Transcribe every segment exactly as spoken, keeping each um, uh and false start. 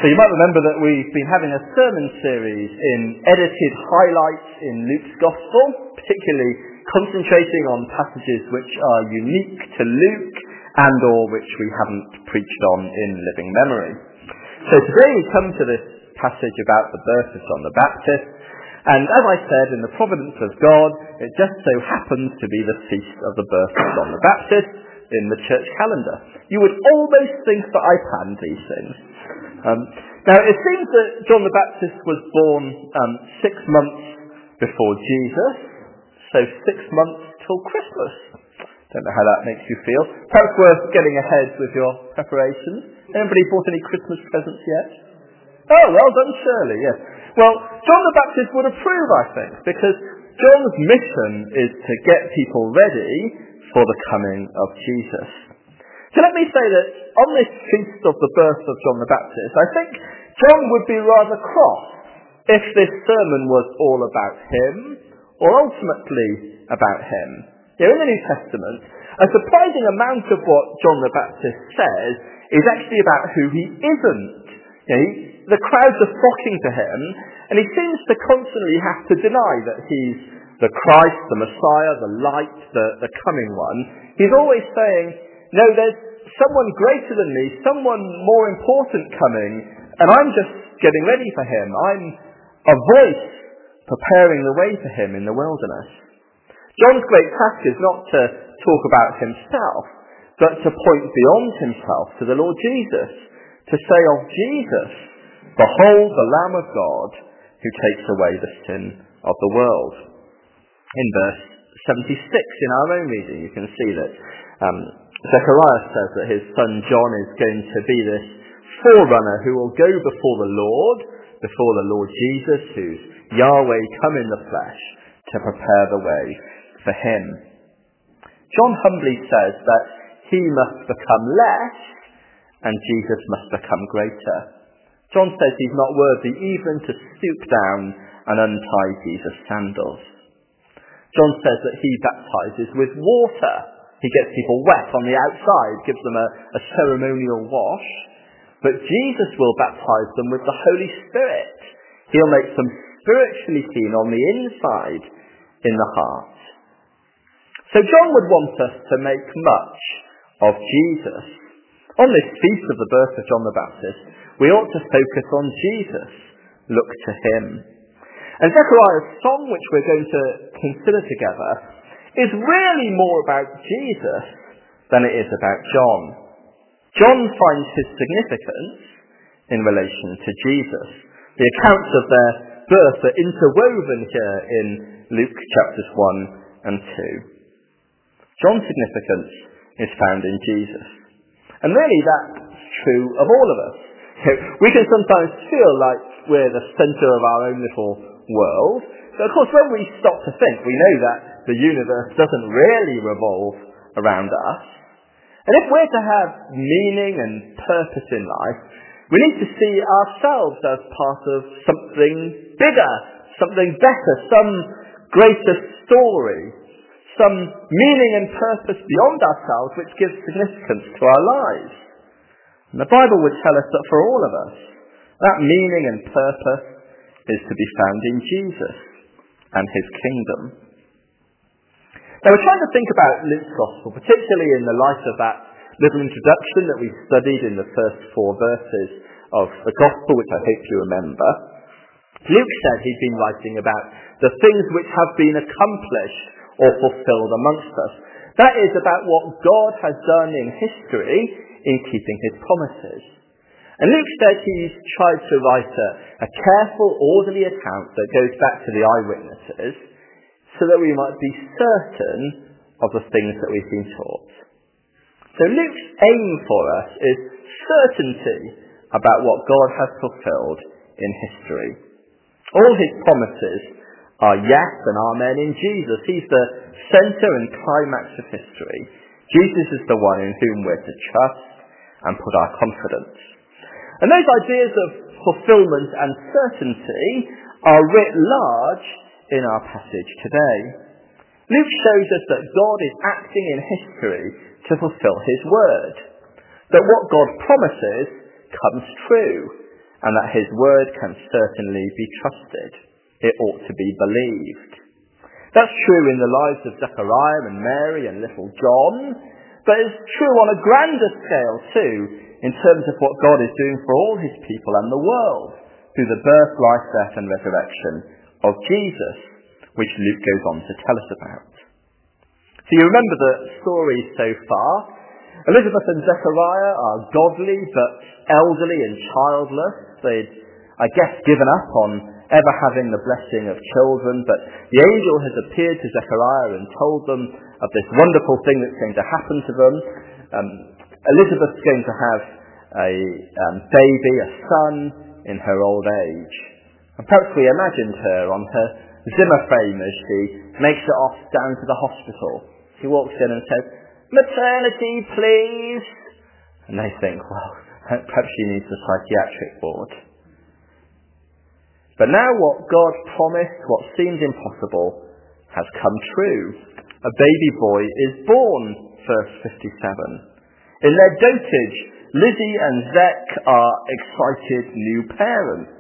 So you might remember that we've been having a sermon series in edited highlights in Luke's Gospel, particularly concentrating on passages which are unique to Luke and or which we haven't preached on in living memory. So today we come to this passage about the birth of John the Baptist, and as I said, in the providence of God, it just so happens to be the feast of the birth of John the Baptist in the church calendar. You would almost think that I planned these things. Um, now, it seems that John the Baptist was born um, six months before Jesus, so six months till Christmas. Don't know how that makes you feel. Perhaps worth getting ahead with your preparations. Anybody bought any Christmas presents yet? Oh, well done, Shirley, yes. Well, John the Baptist would approve, I think, because John's mission is to get people ready for the coming of Jesus. So let me say that on this feast of the birth of John the Baptist, I think John would be rather cross if this sermon was all about him, or ultimately about him. You know, in the New Testament, a surprising amount of what John the Baptist says is actually about who he isn't. You know, he, the crowds are flocking to him, and he seems to constantly have to deny that he's the Christ, the Messiah, the light, the, the coming one. He's always saying, no, there's someone greater than me, someone more important coming, and I'm just getting ready for him. I'm a voice preparing the way for him in the wilderness. John's great task is not to talk about himself, but to point beyond himself to the Lord Jesus, to say of Jesus, behold the Lamb of God who takes away the sin of the world. In verse seventy-six in our own reading, you can see that um, Zechariah says that his son John is going to be this forerunner who will go before the Lord, before the Lord Jesus, who's Yahweh come in the flesh, to prepare the way for him. John humbly says that he must become less and Jesus must become greater. John says he's not worthy even to stoop down and untie Jesus' sandals. John says that he baptizes with water. He gets people wet on the outside, gives them a, a ceremonial wash. But Jesus will baptize them with the Holy Spirit. He'll make them spiritually clean on the inside, in the heart. So John would want us to make much of Jesus. On this feast of the birth of John the Baptist, we ought to focus on Jesus, look to him. And Zechariah's song, which we're going to consider together, is really more about Jesus than it is about John. John finds his significance in relation to Jesus. The accounts of their birth are interwoven here in Luke chapters one and two. John's significance is found in Jesus. And really that's true of all of us. We can sometimes feel like we're the centre of our own little world. But of course when we stop to think, we know that the universe doesn't really revolve around us. And if we're to have meaning and purpose in life, we need to see ourselves as part of something bigger, something better, some greater story, some meaning and purpose beyond ourselves which gives significance to our lives. And the Bible would tell us that for all of us, that meaning and purpose is to be found in Jesus and his kingdom. Now we're trying to think about Luke's Gospel, particularly in the light of that little introduction that we studied in the first four verses of the Gospel, which I hope you remember. Luke said he'd been writing about the things which have been accomplished or fulfilled amongst us. That is about what God has done in history in keeping his promises. And Luke said he's tried to write a, a careful, orderly account that goes back to the eyewitnesses so that we might be certain of the things that we've been taught. So Luke's aim for us is certainty about what God has fulfilled in history. All his promises are yes and amen in Jesus. He's the centre and climax of history. Jesus is the one in whom we're to trust and put our confidence. And those ideas of fulfilment and certainty are writ large in our passage today. Luke shows us that God is acting in history to fulfill his word. That what God promises comes true. and that his word can certainly be trusted. It ought to be believed. That's true in the lives of Zechariah and Mary and little John, but it's true on a grander scale too, in terms of what God is doing for all his people and the world through the birth, life, death and resurrection of Jesus, which Luke goes on to tell us about. So you remember the story so far. Elizabeth and Zechariah are godly but elderly and childless. They'd, I guess, given up on ever having the blessing of children, but the angel has appeared to Zechariah and told them of this wonderful thing that's going to happen to them. Um, Elizabeth's going to have a um, baby, a son, in her old age. And perhaps we imagined her on her Zimmer frame as she makes it off down to the hospital. She walks in and says, "Maternity, please." And they think, well, perhaps she needs a psychiatric ward. But now what God promised, what seemed impossible, has come true. A baby boy is born, verse fifty-seven. In their dotage, Lizzie and Zech are excited new parents.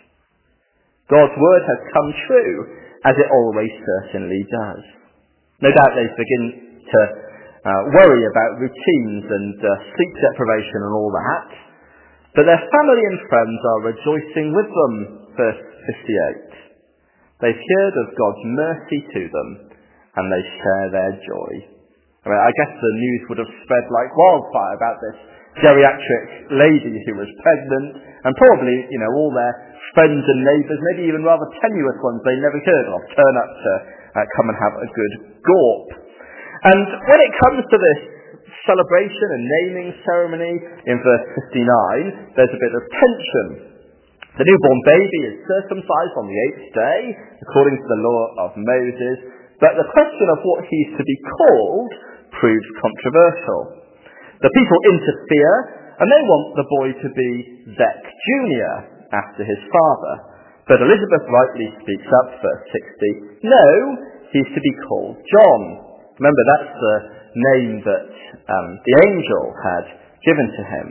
God's word has come true, as it always certainly does. No doubt they begin to uh, worry about routines and uh, sleep deprivation and all that, but their family and friends are rejoicing with them, verse fifty-eight. They've heard of God's mercy to them, and they share their joy. I mean, I guess the news would have spread like wildfire about this geriatric lady who was pregnant, and probably, you know, all their friends and neighbours, maybe even rather tenuous ones they never heard of, turn up to uh, come and have a good gawp. And when it comes to this celebration and naming ceremony in verse fifty-nine, there's a bit of tension. The newborn baby is circumcised on the eighth day, according to the law of Moses, but the question of what he's to be called proves controversial. The people interfere, and they want the boy to be Zech Junior, after his father. But Elizabeth rightly speaks up, verse sixty, no, he's to be called John. Remember, that's the name that um, the angel had given to him.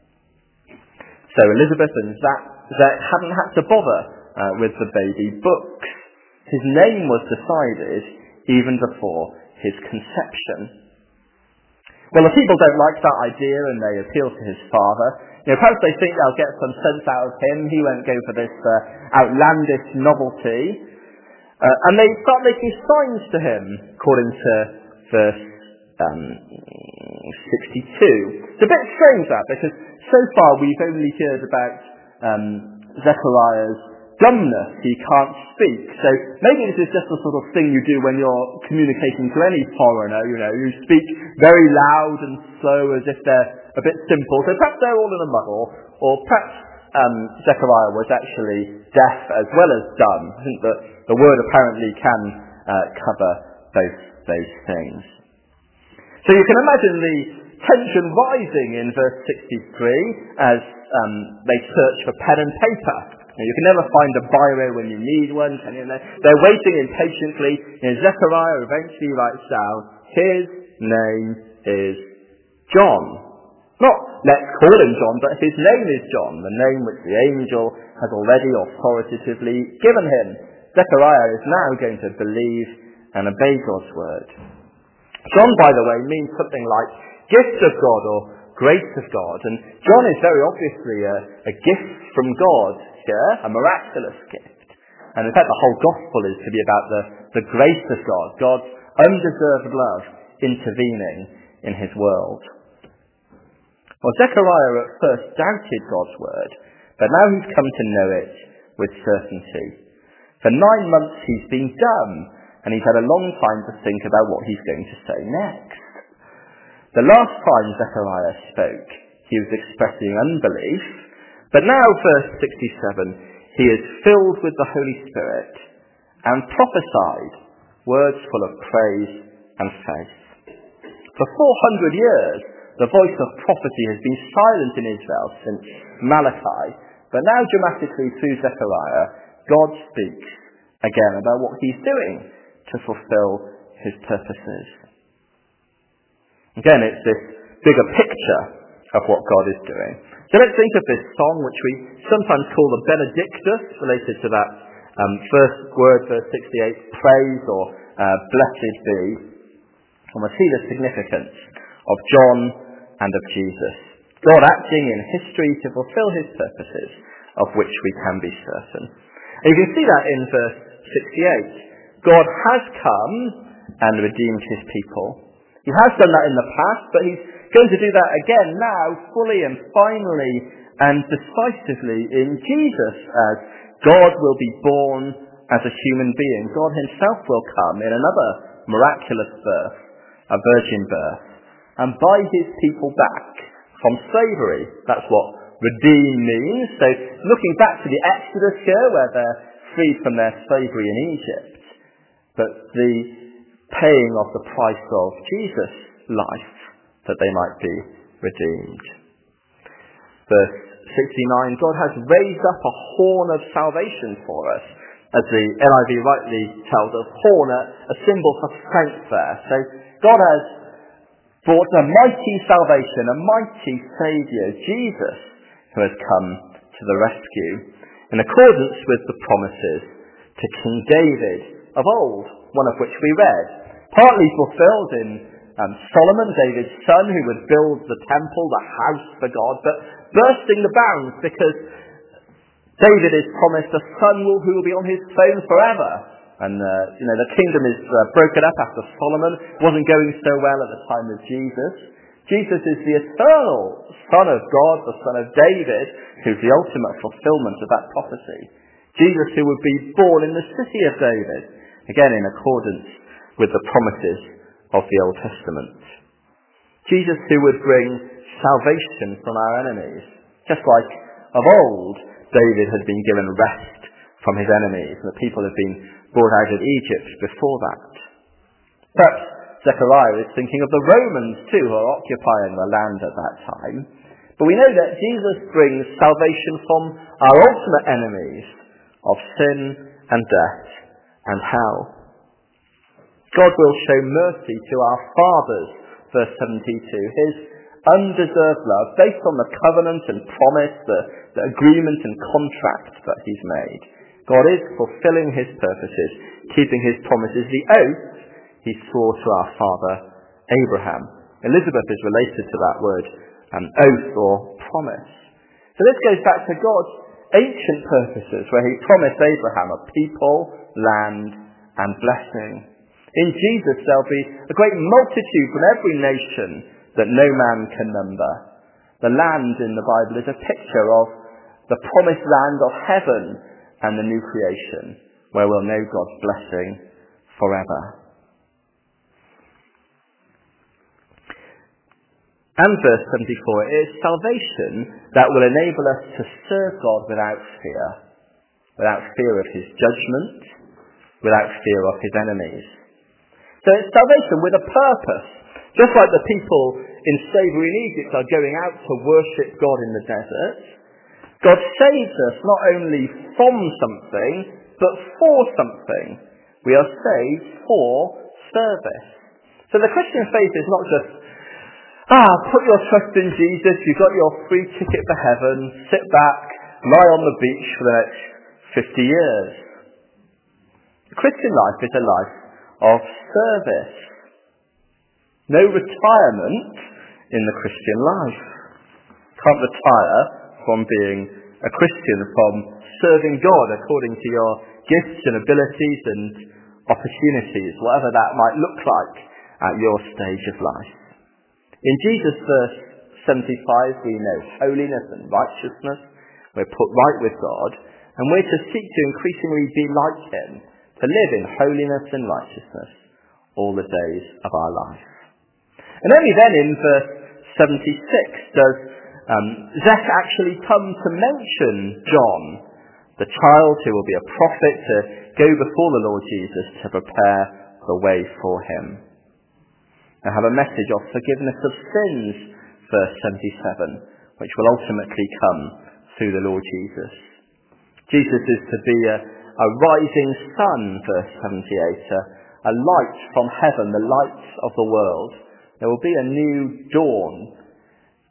So Elizabeth and Zach, Zach hadn't had to bother uh, with the baby books. His name was decided even before his conception. Well, the people don't like that idea and they appeal to his father. You know, perhaps they think they'll get some sense out of him. He won't go for this uh, outlandish novelty. Uh, and they start making signs to him, according to verse um, sixty-two. It's a bit strange that, because so far we've only heard about um, Zechariah's dumbness. He can't speak. So maybe this is just the sort of thing you do when you're communicating to any foreigner. You know, you speak very loud and slow as if they're a bit simple. So perhaps they're all in a muddle, or perhaps um, Zechariah was actually deaf as well as dumb. I think that the word apparently can uh, cover both those things. So you can imagine the tension rising in verse sixty-three as um, they search for pen and paper. You can never find a biro when you need one. Can you? They're waiting impatiently. You know, Zechariah eventually writes down, his name is John. Not, let's call him John, but his name is John, the name which the angel has already authoritatively given him. Zechariah is now going to believe and obey God's word. John, by the way, means something like gift of God or grace of God. And John is very obviously a, a gift from God here, a miraculous gift. And in fact, the whole gospel is to be about the, the grace of God, God's undeserved love intervening in his world. Well, Zechariah at first doubted God's word, but now he's come to know it with certainty. For nine months he's been dumb, and he's had a long time to think about what he's going to say next. The last time Zechariah spoke, he was expressing unbelief, but now, verse sixty-seven, he is filled with the Holy Spirit and prophesied words full of praise and faith. For four hundred years, the voice of prophecy has been silent in Israel since Malachi, but now dramatically through Zechariah, God speaks again about what he's doing to fulfill his purposes. Again, it's this bigger picture of what God is doing. So let's think of this song, which we sometimes call the Benedictus, related to that um, first word, verse sixty-eight, praise or uh, blessed be. And we'll see the significance of John and of Jesus. God acting in history to fulfill his purposes, of which we can be certain. And you can see that in verse sixty-eight. God has come and redeemed his people. He has done that in the past, but he's going to do that again now, fully and finally and decisively in Jesus, as God will be born as a human being. God himself will come in another miraculous birth, a virgin birth, and buy his people back from slavery. That's what redeem means. So looking back to the Exodus here, where they're freed from their slavery in Egypt, but the paying of the price of Jesus' life, that they might be redeemed. Verse sixty-nine, God has raised up a horn of salvation for us. As the N I V rightly tells us, horn, a, a symbol for strength there. So God has brought a mighty salvation, a mighty Saviour, Jesus, who has come to the rescue, in accordance with the promises to King David of old, one of which we read, partly fulfilled in um, Solomon, David's son, who would build the temple, the house for God, but bursting the bounds because David is promised a son will, who will be on his throne forever. And, uh, you know, the kingdom is uh, broken up after Solomon. It wasn't going so well at the time of Jesus. Jesus is the eternal Son of God, the Son of David, who's the ultimate fulfillment of that prophecy. Jesus who would be born in the city of David, again in accordance with the promises of the Old Testament. Jesus who would bring salvation from our enemies, just like of old David had been given rest from his enemies, and the people had been brought out of Egypt before that. Perhaps Zechariah is thinking of the Romans too, who are occupying the land at that time. But we know that Jesus brings salvation from our ultimate enemies of sin and death and hell. God will show mercy to our fathers, verse seventy-two, his undeserved love, based on the covenant and promise, the, the agreement and contract that he's made. God is fulfilling his purposes, keeping his promises, the oath he swore to our father Abraham. Elizabeth is related to that word, um, oath or promise. So this goes back to God's ancient purposes, where he promised Abraham a people, land, and blessing. In Jesus there'll be a great multitude from every nation that no man can number. The land in the Bible is a picture of the promised land of heaven and the new creation, where we'll know God's blessing forever. And verse seventy-four, it is salvation that will enable us to serve God without fear, without fear of his judgment, without fear of his enemies. So it's salvation with a purpose. Just like the people in slavery in Egypt are going out to worship God in the desert, God saves us not only from something, but for something. We are saved for service. So the Christian faith is not just, ah, put your trust in Jesus, you've got your free ticket for heaven, sit back, lie on the beach for the next fifty years. The Christian life is a life of service. No retirement in the Christian life. Can't retire from being a Christian, from serving God according to your gifts and abilities and opportunities, whatever that might look like at your stage of life. In Jesus, verse seventy-five, we know holiness and righteousness. We're put right with God, and we're to seek to increasingly be like him, to live in holiness and righteousness all the days of our life. And only then in verse seventy-six does um, Zech actually come to mention John, the child who will be a prophet to go before the Lord Jesus to prepare the way for him. I have a message of forgiveness of sins, verse seventy-seven, which will ultimately come through the Lord Jesus. Jesus is to be a, a rising sun, verse seventy-eight, a, a light from heaven, the light of the world. There will be a new dawn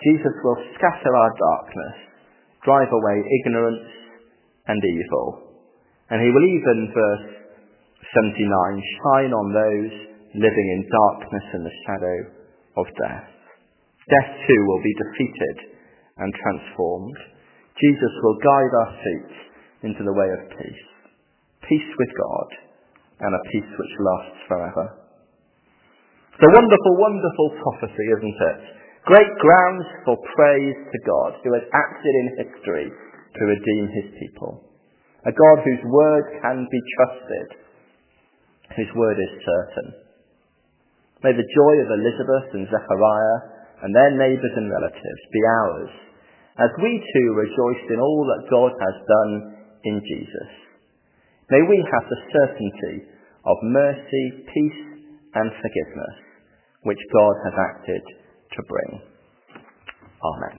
Jesus will scatter our darkness, drive away ignorance and evil. And he will even, verse seventy-nine, shine on those living in darkness and the shadow of death. Death too will be defeated and transformed. Jesus will guide our feet into the way of peace. Peace with God and a peace which lasts forever. It's a wonderful, wonderful prophecy, isn't it? Great grounds for praise to God, who has acted in history to redeem his people. A God whose word can be trusted, whose word is certain. May the joy of Elizabeth and Zechariah and their neighbours and relatives be ours, as we too rejoice in all that God has done in Jesus. May we have the certainty of mercy, peace and forgiveness, which God has acted to bring. Amen.